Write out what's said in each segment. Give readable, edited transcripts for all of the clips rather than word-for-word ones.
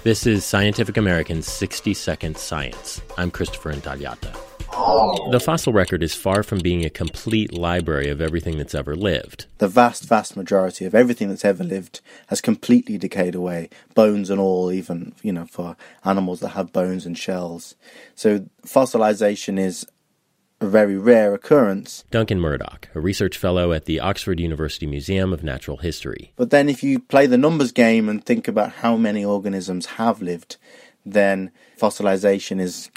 This is Scientific American's 60-Second Science. I'm Christopher Intagliata. The fossil record is far from being a complete library of everything that's ever lived. The vast majority of everything that's ever lived has completely decayed away, bones and all, even, for animals that have bones and shells. So fossilization is a very rare occurrence. Duncan Murdoch, a research fellow at the Oxford University Museum of Natural History. But then if you play the numbers game and think about how many organisms have lived, then fossilization is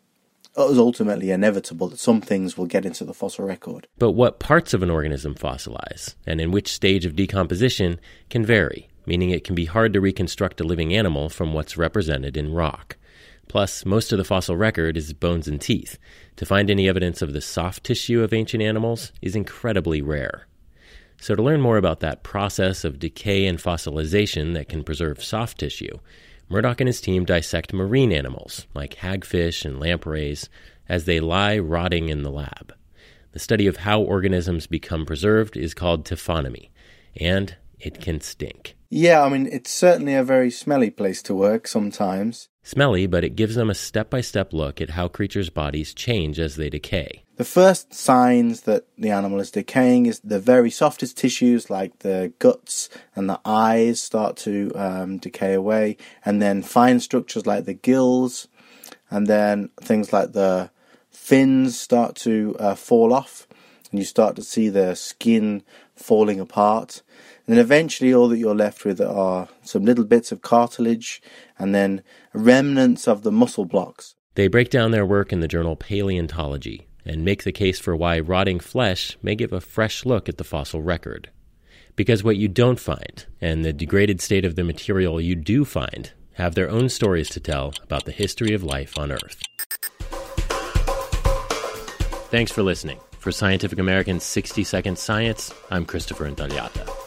ultimately inevitable that some things will get into the fossil record. But what parts of an organism fossilize, and in which stage of decomposition, can vary, meaning it can be hard to reconstruct a living animal from what's represented in rock. Plus, most of the fossil record is bones and teeth. To find any evidence of the soft tissue of ancient animals is incredibly rare. So to learn more about that process of decay and fossilization that can preserve soft tissue, Murdoch and his team dissect marine animals, like hagfish and lampreys, as they lie rotting in the lab. The study of how organisms become preserved is called taphonomy, and it can stink. Yeah, it's certainly a very smelly place to work sometimes. Smelly, but it gives them a step-by-step look at how creatures' bodies change as they decay. The first signs that the animal is decaying is the very softest tissues like the guts and the eyes start to decay away, and then fine structures like the gills, and then things like the fins start to fall off, and you start to see the skin falling apart. And then eventually all that you're left with are some little bits of cartilage and then remnants of the muscle blocks. They break down their work in the journal Paleontology and make the case for why rotting flesh may give a fresh look at the fossil record. Because what you don't find, and the degraded state of the material you do find, have their own stories to tell about the history of life on Earth. Thanks for listening. For Scientific American's 60-Second Science, I'm Christopher Intagliata.